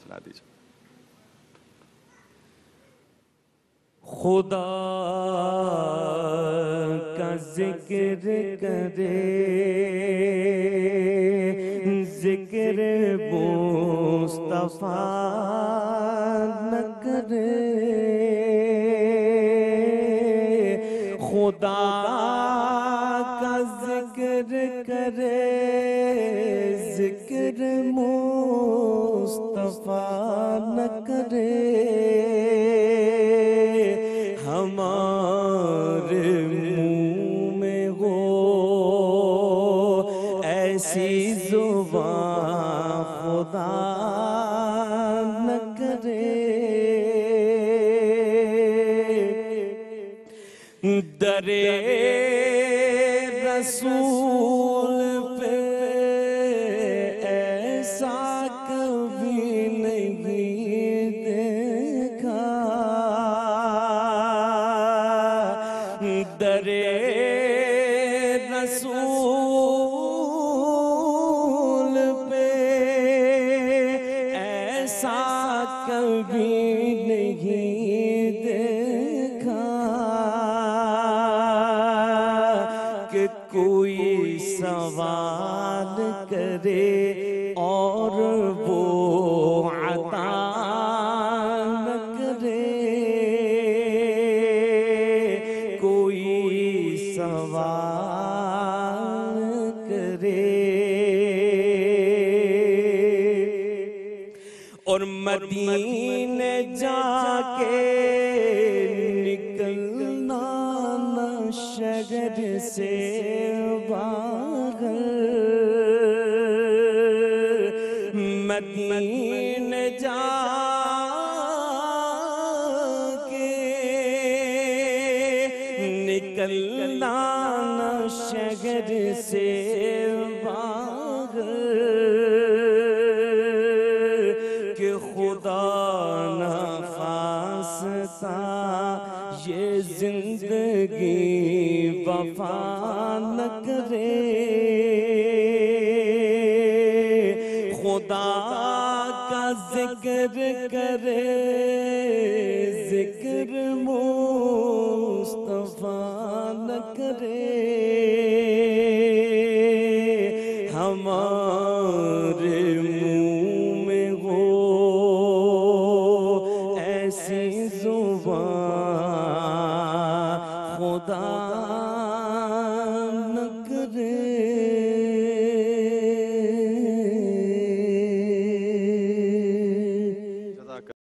सुना दीजिए। खुदा का जिक्र करे, जिक्र मुस्तफा न करे, खुदा का जिक्र करे, जिक्र मुस्तफा न करे, हमारे मुंह में हो ऐसी जुबान खुदा न करे। दरे रसूल पे ऐसा कभी नहीं देखा, दरे रसूल पे ऐसा कभी नहीं देखा कि कोई सवाल करे और वो अता न करे, कोई सवाल करे और मदीने जाके निकलना न शहर से बाहर, मदीने जाके निकलना न शहर से बाहर, कि खुदा न खास्ता ये जिंदगी वफा न करे, खुदा का जिक्र करे, जिक्र मुस्तफा न करे, हमारे